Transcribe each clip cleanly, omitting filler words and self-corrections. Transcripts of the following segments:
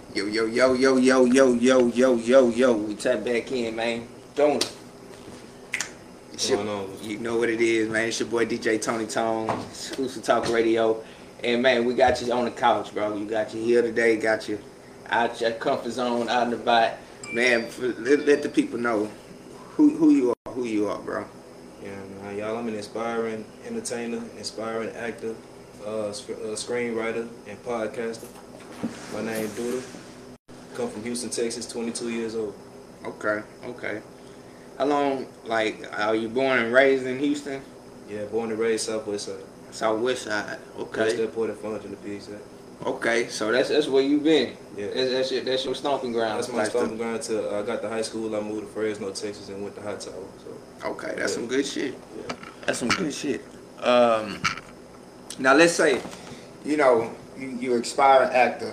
Yo, yo, yo, yo, yo, yo, yo, yo, yo, yo. We tap back in, man. Don't What's it's your, going on with you know what it is, man. It's your boy DJ Tony Tone, Exclusive Talk Radio. And man, we got you on the couch, bro. You got you here today, got you out your comfort zone, out and about. Man, let the people know who you are, bro. you? Yeah, man, y'all, I'm an inspiring entertainer, inspiring actor, screenwriter, and podcaster. My name Duda. Come from Houston, Texas, 22 years old. Okay, okay. How long, like, are you born and raised in Houston? Yeah, born and raised Southwest side. Southwest side. West Okay. Airport and Fulton to be exact. Okay, so that's where you been. Yeah. That's your stomping ground. That's my stomping ground till I got to high school. I moved to Fresno, Texas, and went to Hightower. So, Okay, that's yeah. some good shit. Yeah. That's some good shit. Now let's say, you're an expiring actor.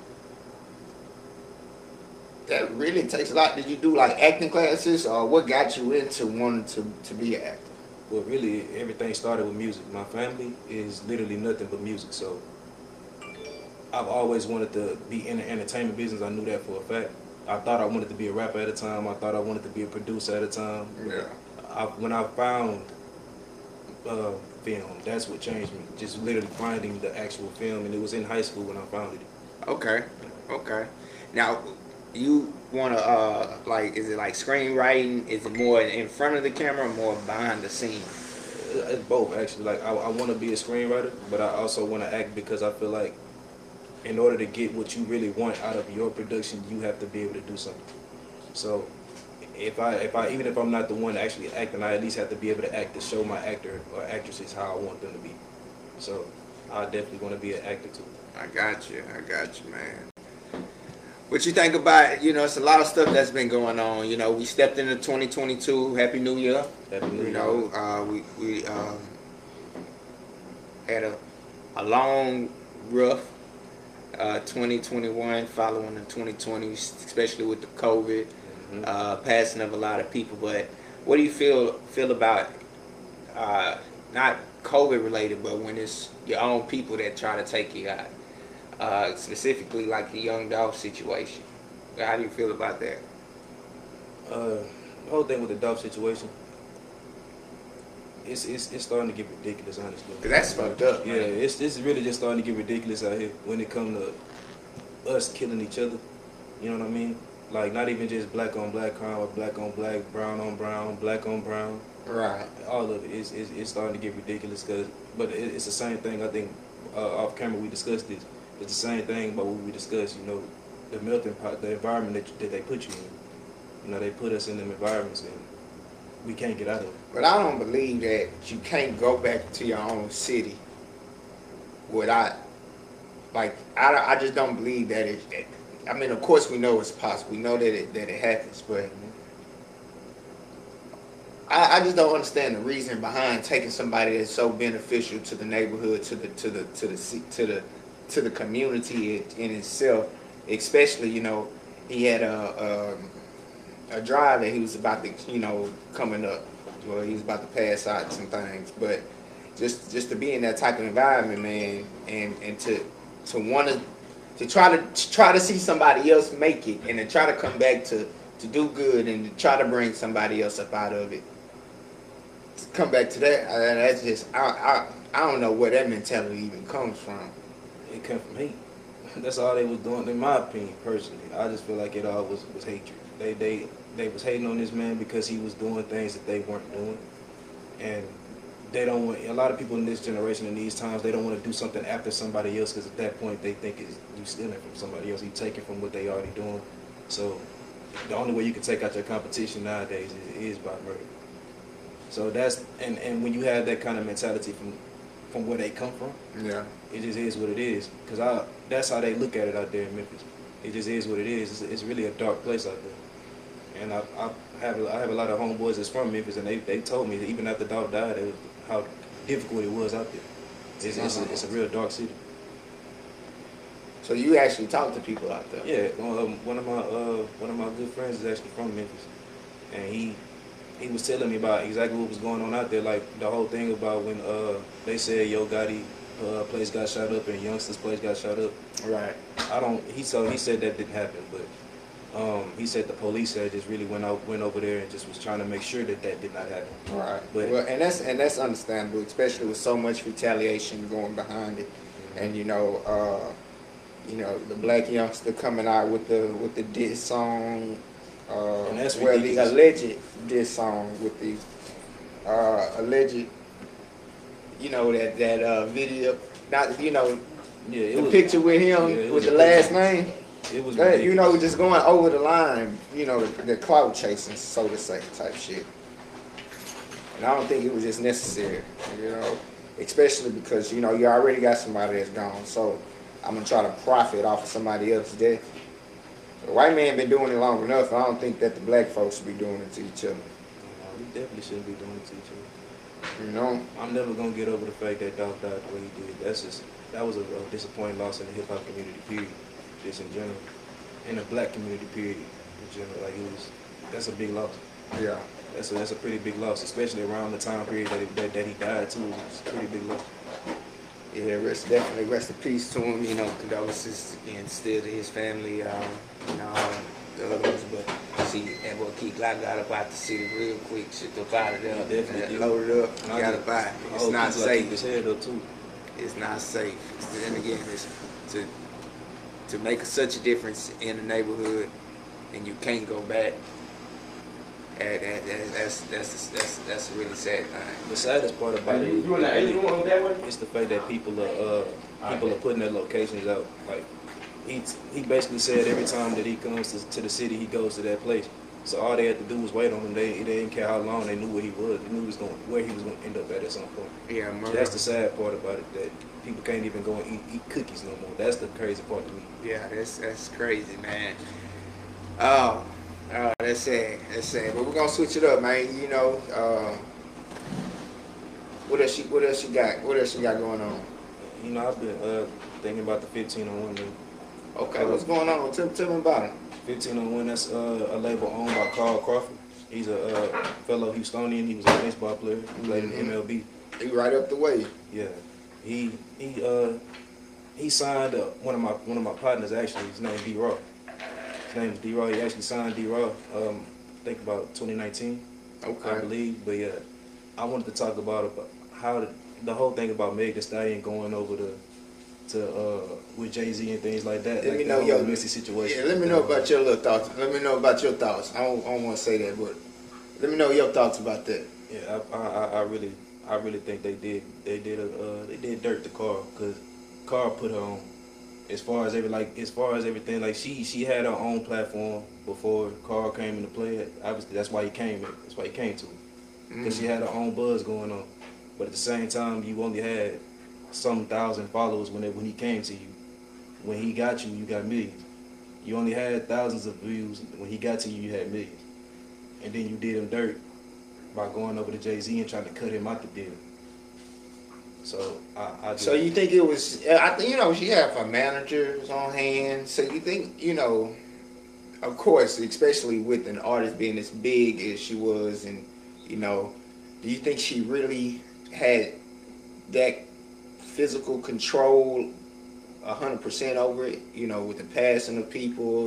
That really takes a lot. Did you do like acting classes, or what got you into wanting to be an actor? Well, really, everything started with music. My family is literally nothing but music, so I've always wanted to be in the entertainment business. I knew that for a fact. I thought I wanted to be a rapper at a time. I thought I wanted to be a producer at a time. Yeah. When I found film, that's what changed me. Just literally finding the actual film, and it was in high school when I found it. Okay. Okay. Now, you wanna like, is it like screenwriting? Is it more in front of the camera, or more behind the scenes? It's both, actually. Like, I want to be a screenwriter, but I also want to act because I feel like in order to get what you really want out of your production, you have to be able to do something. So if I even if I'm not the one actually acting, I at least have to be able to act to show my actor or actresses how I want them to be. So I definitely want to be an actor too. I got you, man. What you think about, it's a lot of stuff that's been going on. We stepped into 2022. Happy New Year. Happy New Year. We had a long, rough 2021 following the 2020, especially with the COVID, passing of a lot of people. But what do you feel about not COVID related, but when it's your own people that try to take you out? Specifically like the Young Dolph situation. How do you feel about that? The whole thing with the Dolph situation, it's starting to get ridiculous, honestly. Cause that's fucked up. Yeah, Man. it's really just starting to get ridiculous out here when it comes to us killing each other. You know what I mean? Like, not even just black on black crime, or black on black, brown on brown, black on brown. Right. All of it is starting to get ridiculous. But it's the same thing. I think off camera we discussed this. It's the same thing about what we discussed. The melting pot, the environment that they put you in. They put us in them environments and we can't get out of it. But I don't believe that you can't go back to your own city without, like, I just don't believe that I mean, of course we know it's possible. We know that it happens, but I just don't understand the reason behind taking somebody that's so beneficial to the neighborhood, to the community in itself. Especially, he had a drive that he was about to, coming up. Well, he was about to pass out some things, but just to be in that type of environment, man, and to want to try to see somebody else make it, and to try to come back to do good, and to try to bring somebody else up out of it. To come back to that, that's just I don't know where that mentality even comes from. It come from hate. That's all they was doing, in my opinion, personally. I just feel like it all was hatred. They was hating on this man because he was doing things that they weren't doing, and they don't want. A lot of people in this generation, in these times, they don't want to do something after somebody else because at that point they think you stealing from somebody else. You taking from what they already doing. So the only way you can take out your competition nowadays is by murder. So that's and when you have that kind of mentality from where they come from, Yeah. it just is what it is. Cause that's how they look at it out there in Memphis. It just is what it is. It's really a dark place out there. And I have a lot of homeboys that's from Memphis, and they told me that even after Dolph died, how difficult it was out there. It's a real dark city. So you actually talk to people out there? Yeah, one of my good friends is actually from Memphis, and he was telling me about exactly what was going on out there. Like the whole thing about when they said Yo Gotti place got shot up and youngsters' place got shot up. Right. He said that didn't happen, but he said the police had just really went over there and just was trying to make sure that did not happen. Right. But Well, and that's understandable, especially with so much retaliation going behind it, and you know, the black youngster coming out with the diss song, And that's well, the ridiculous. alleged diss song with the alleged, that video, not yeah, it the was, picture with him yeah, it with was the last name. It was That, ridiculous. just going over the line, the clout chasing, so to say, type shit. And I don't think it was just necessary, especially because, you already got somebody that's gone. So I'm going to try to profit off of somebody else's death. The white man been doing it long enough. I don't think that the black folks should be doing it to each other. We definitely shouldn't be doing it to each other. I'm never gonna get over the fact that Dolph died the way he did. That was a disappointing loss in the hip hop community, period. Just in general, in the black community, period. In general, that's a big loss. Yeah. That's a pretty big loss, especially around the time period that he died too. It's a pretty big loss. Yeah, definitely rest in peace to him. Condolences again still to his family. The other ones, but see, that boy Keith Glock got up out the city real quick. Shit up out of there. He definitely loaded up. Got up out. It's not safe. Keep his head up too. It's not safe. Then again, it's to make such a difference in the neighborhood, and you can't go back. That's a really sad thing. The saddest part about it is the fact that people are putting their locations out. Like he basically said every time that he comes to the city, he goes to that place. So all they had to do was wait on him. They didn't care how long. They knew where he was. They knew where he was going to end up at some point. Yeah, that's the sad part about it. That people can't even go and eat cookies no more. That's the crazy part to me. Yeah, that's crazy, man. Oh, that's sad. That's sad. But we're gonna switch it up, man. What else you got? What else you got going on? I've been thinking about the 1501. Okay, what's going on? Tell me about it. 1501, that's a label owned by Carl Crawford. He's a fellow Houstonian. He was a baseball player. He played in the MLB. He right up the way. Yeah, he signed one of my partners. Actually, his name D-Raw. His name is D-Raw. He actually signed D-Raw. I think about 2019. Okay. I believe. But yeah, I wanted to talk about how the whole thing about Meg Thee Stallion going over with Jay-Z and things like that. Let me know your messy situation. Yeah, let me know about your little thoughts. Let me know about your thoughts. I don't want to say that, but let me know your thoughts about that. Yeah, I really think they did dirt to Carl, because Carl put her on. As far as everything, like she had her own platform before Carl came into play. Obviously, that's why he came. That's why he came to it, because she had her own buzz going on. But at the same time, you only had some thousand followers when he came to you. When he got you, you got millions. You only had thousands of views. When he got to you, you had millions. And then you did him dirt by going over to Jay-Z and trying to cut him out the deal. So So you think it was? I think she had her managers on hand. So you think of course, especially with an artist being as big as she was, and do you think she really had that physical control 100% over it? With the passing of people.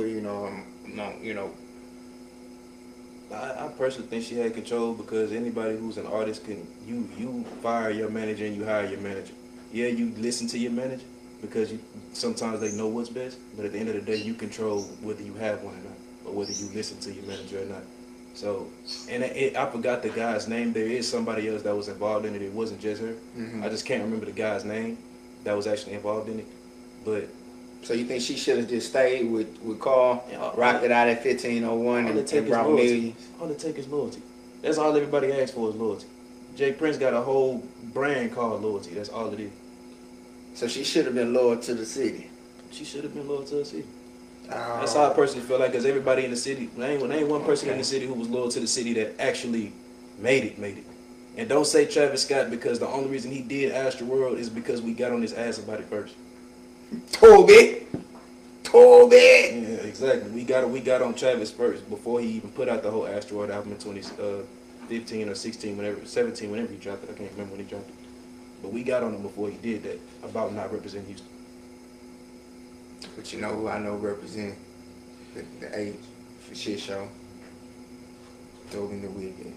I personally think she had control, because anybody who's an artist you fire your manager and you hire your manager. Yeah, you listen to your manager because sometimes they know what's best, but at the end of the day, you control whether you have one or not, or whether you listen to your manager or not. So, and I forgot the guy's name. There is somebody else that was involved in it. It wasn't just her. Mm-hmm. I just can't remember the guy's name that was actually involved in it. But so you think she should have just stayed with Carl, rocked it out at 1501 and brought millions? All it takes is loyalty. That's all everybody asks for is loyalty. Jay Prince got a whole brand called loyalty. That's all it is. So she should have been loyal to the city. She should have been loyal to the city. That's how I personally feel like, because everybody in the city, there ain't one person in the city who was loyal to the city that actually made it. And don't say Travis Scott, because the only reason he did Astroworld is because we got on his ass about it first. Toby. Yeah, exactly. We got on Travis first before he even put out the whole Astroworld album in 2015 or 16, 17, whenever he dropped it. I can't remember when he dropped it. But we got on him before he did that about not representing Houston. But you know who I know represent the age for shit show? Tobin the Wicked.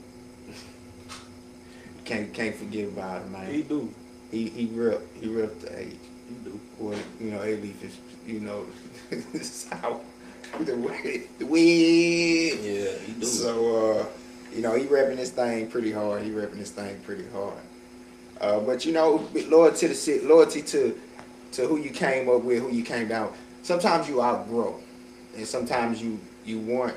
Can't forget about him, man. He do. He ripped the age. He do. Well, you know, A-Leaf is, you know, South, the wind. Yeah, he do. So, you know, he repping this thing pretty hard. But you know, loyalty to who you came up with, who you came down. Sometimes you outgrow, and sometimes you want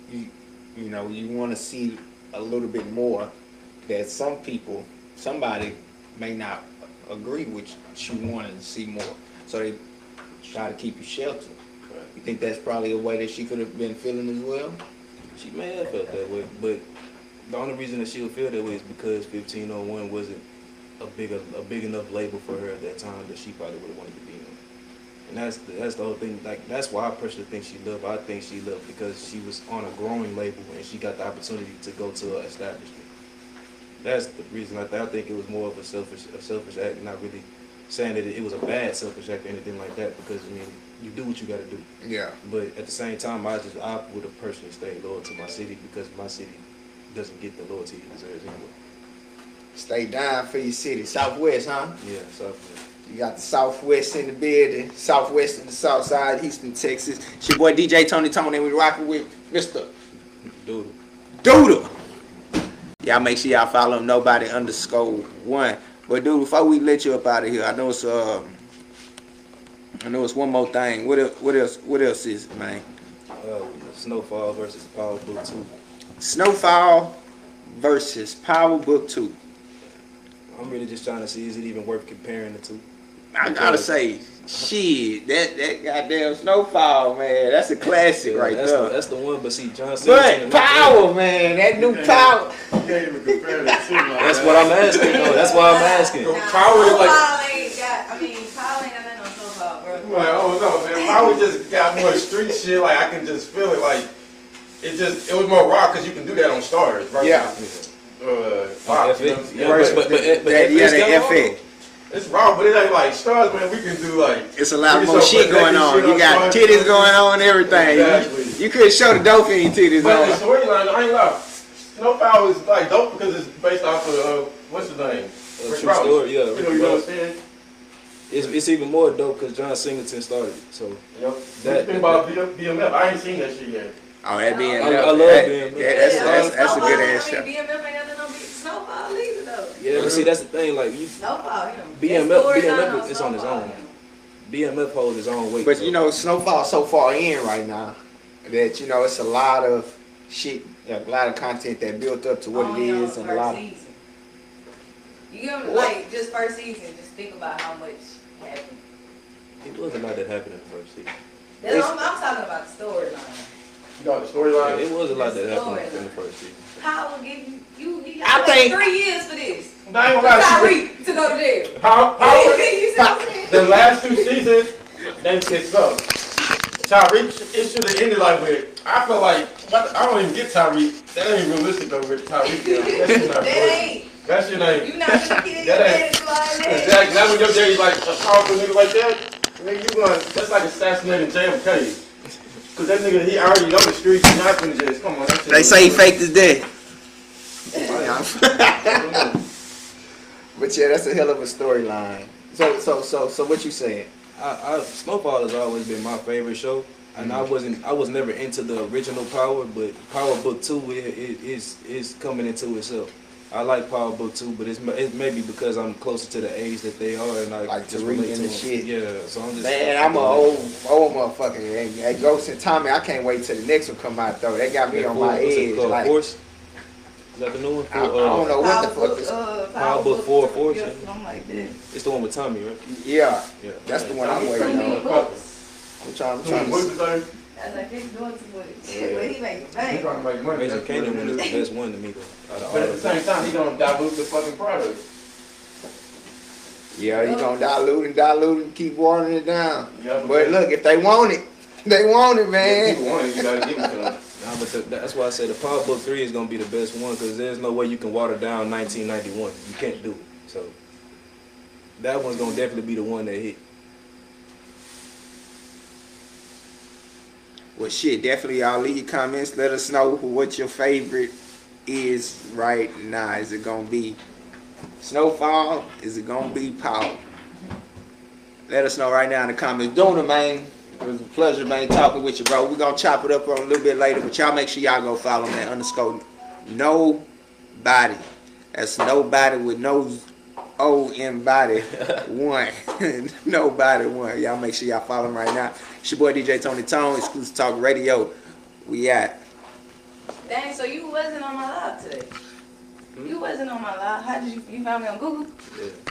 to see a little bit more that somebody may not agree with you wanting to see more, so they try to keep you sheltered. Right. You think that's probably a way that she could have been feeling as well? She may have felt that way, but the only reason that she would feel that way is because 1501 wasn't a big enough label for her at that time that she probably would have wanted to be on. And that's the whole thing. Like, that's why I personally think she loved. I think she loved because she was on a growing label and she got the opportunity to go to an establishment. That's the reason. I think it was more of a selfish act, not really saying that it was a bad selfish act or anything like that. Because I mean, you do what you got to do. Yeah. But at the same time, I would have personally stayed loyal to my city because my city doesn't get the loyalty it deserves anyway. Stay down for your city. Southwest, huh? Yeah, Southwest. You got the Southwest in the building. Southwest and the South Side, Houston, Texas. It's your boy DJ Tony, and we rocking with Mr. Doodle. Y'all make sure y'all follow him, nobody_1. But dude, before we let you up out of here, I know it's one more thing. What else is it, man? Snowfall versus Power Book 2. Snowfall versus Power Book 2. I'm really just trying to see, is it even worth comparing the two? I gotta say, shit, that goddamn Snowfall, man, that's a classic right there. That's the one, but see, John But Singleton. Power, man, that new Power. You can't even compare that to like That's what I'm asking, though. That's why I'm asking. Power is like, Paul ain't got nothing on Snowfall, bro. I'm like, oh no, man, Power just got more street shit. Like I can just feel it. Like it was more raw because you can do that on Stars, right? Yeah. Fox, you know what I'm saying? But The FX. It's raw, but it ain't like Stars, man. We can do like It's a lot more shit going on. You got titties going on and everything. Exactly. You couldn't show the dope in your titties But the on. storyline, I ain't lie. Snowfall is like dope because it's based off of what's his name? Rick True Ross. story, yeah. You know what I'm saying? It's even more dope because John Singleton started it. So Yep. That thing about BMF, I ain't seen that shit yet. Oh, that being I love BMF. That's a good ass show. BMF ain't nothing on Snowfall either, though. yeah, but see that's the thing. Like Snowfall, BMF is on his own. BMF holds his own weight. But so. you know, Snowfall so far in right now that you know it's a lot of shit, a lot of content that built up to what it is, and a lot. You give them like just first season. Just think about how much happened. It was a lot that happened in the first season. I'm talking about the storyline. You got the Yeah, storyline? it was a lot that happened Storyline. in the first season. Power give you I think- 3 years for this. I ain't gonna lie, Tyreek to go to jail. Power, You see what I'm saying? the last 2 seasons, they fixed up. Tyreek, it should have ended like with, I feel like, I don't even get Tyreek. That ain't realistic though with Tyreek. That shit not That real. ain't. That shit ain't. You not gonna get your That ain't- daddy to lie there. Exactly. Now when your daddy's like a powerful nigga like that, nigga, you going, that's like assassinating JFK. Cause that nigga, he already on the streets, he's not gonna just, come on. That shit They say he faked his death. dead. But yeah, that's a hell of a storyline. So what you saying? Snowfall has always been my favorite show, and I was never into the original Power, but Power Book 2 is coming into itself. I like Power Book 2, but it may be because I'm closer to the age that they are, and I Like just Tariq relate and to the them. shit. Yeah, so I'm just Man, I'm an old motherfucker. Hey, Ghost and Tommy, I can't wait till the next one come out though. They got me on my What's it edge. called? Like, Force? Is that the new one? I don't know what the fuck is. Power Book 4 Force? Something like that. It's the one with Tommy, right? Yeah, Yeah. that's the one I'm waiting on. I'm trying What's to the thing? That's like he's doing too much. Yeah, but he make He's bank. trying to make money. Raising That's Canaan what one it is is. the best one to me though. Out of all But at the of them. same time, he gonna dilute the fucking product. Yeah, you gonna dilute and keep watering it down. Yeah, But look, if they want it, they want it, man. People want it, you gotta give it to them. Nah, but that's why I say the Power Book 3 is gonna be the best one because there's no way you can water down 1991. You can't do it. So that one's gonna definitely be the one that hit. Well, shit, definitely y'all leave your comments. Let us know what your favorite is right now. Is it gonna be Snowfall? Is it gonna be Power? Let us know right now in the comments. Duna, man, it was a pleasure, man, talking with you, bro. We're gonna chop it up on a little bit later, but y'all make sure y'all go follow me at _nobody. That's nobody with no O in body one. Nobody one. Y'all make sure y'all follow him right now. It's your boy DJ Tony Tone, Exclusive Talk Radio. We at. Dang, so you wasn't on my live today. You wasn't on my live. How did you found me on Google? Yeah.